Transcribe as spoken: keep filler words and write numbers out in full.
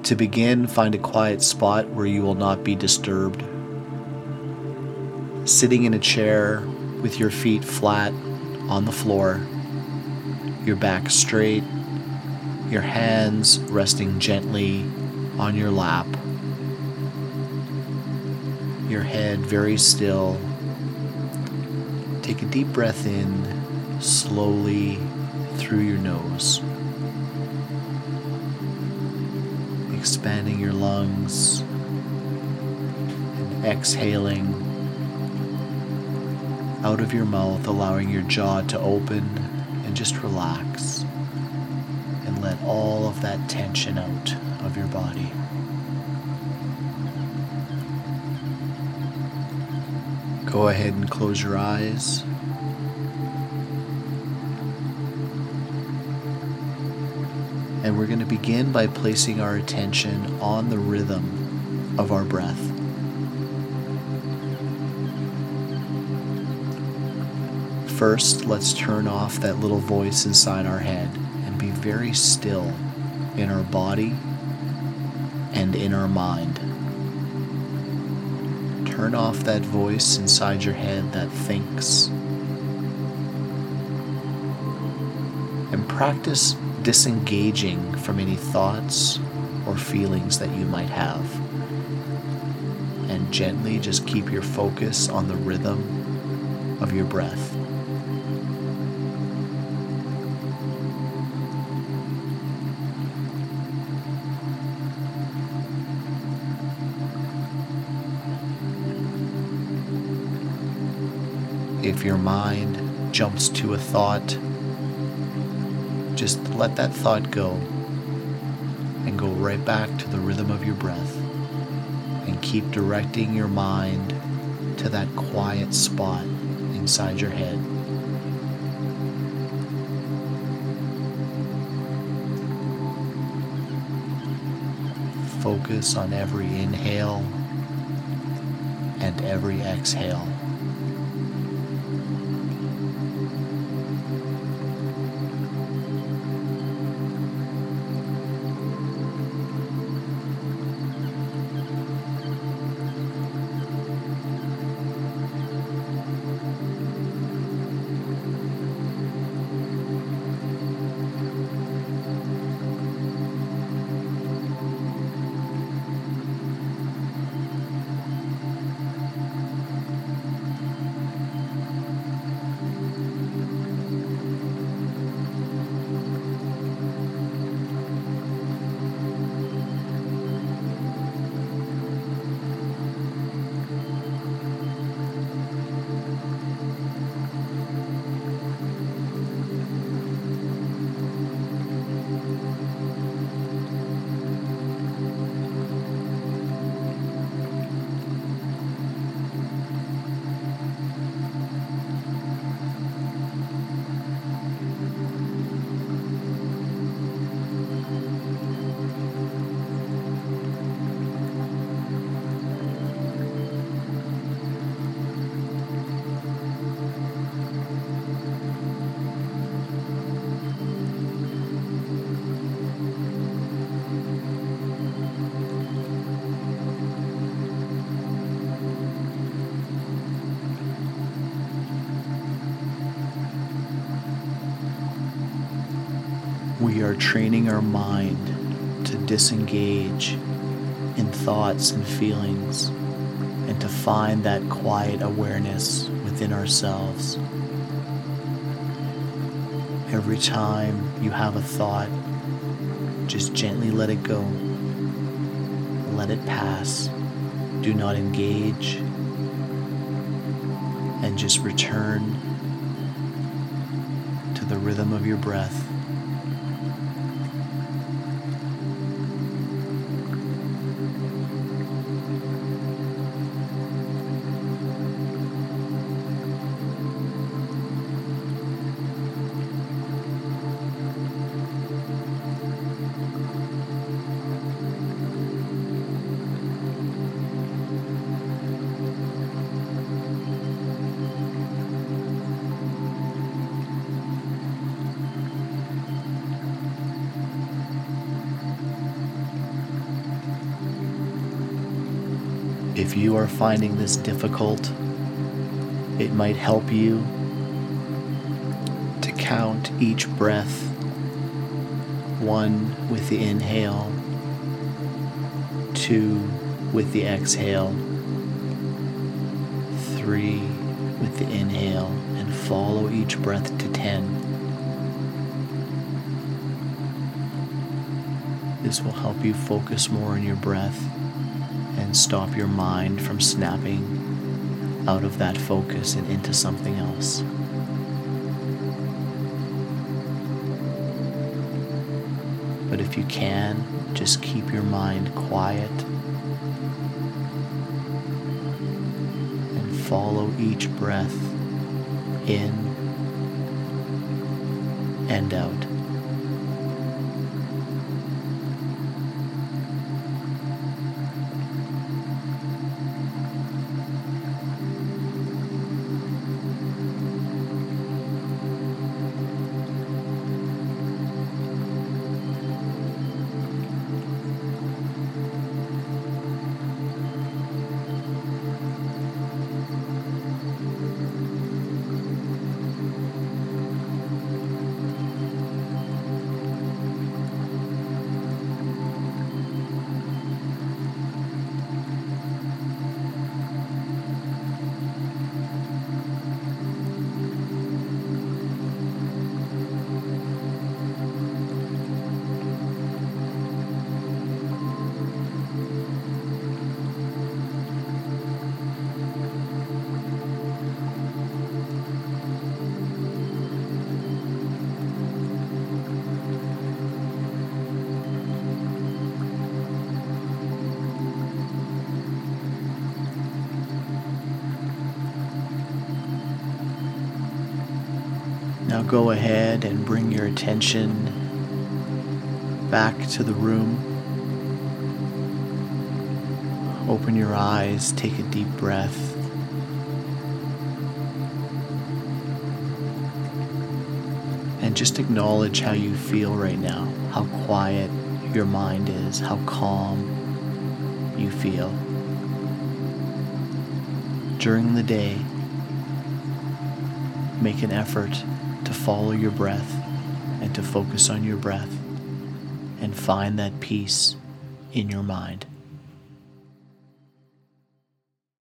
To begin, find a quiet spot where you will not be disturbed. Sitting in a chair with your feet flat on the floor, your back straight, your hands resting gently on your lap, your head very still. Take a deep breath in, slowly through your nose, expanding your lungs and exhaling out of your mouth, allowing your jaw to open and just relax and let all of that tension out of your body. Go ahead and close your eyes. And we're going to begin by placing our attention on the rhythm of our breath. First, let's turn off that little voice inside our head and be very still in our body and in our mind. Turn off that voice inside your head that thinks. And practice disengaging from any thoughts or feelings that you might have. And gently just keep your focus on the rhythm of your breath. If your mind jumps to a thought, just let that thought go and go right back to the rhythm of your breath and keep directing your mind to that quiet spot inside your head. Focus on every inhale and every exhale. We are training our mind to disengage in thoughts and feelings and to find that quiet awareness within ourselves. Every time you have a thought, just gently let it go. Let it pass. Do not engage. And just return to the rhythm of your breath. If you are finding this difficult, it might help you to count each breath, one with the inhale, two with the exhale, three with the inhale, and follow each breath to ten. This will help you focus more on your breath and stop your mind from snapping out of that focus and into something else. But if you can, just keep your mind quiet and follow each breath in and out. Now go ahead and bring your attention back to the room. Open your eyes, take a deep breath. And just acknowledge how you feel right now, how quiet your mind is, how calm you feel. During the day, make an effort to follow your breath and to focus on your breath and find that peace in your mind.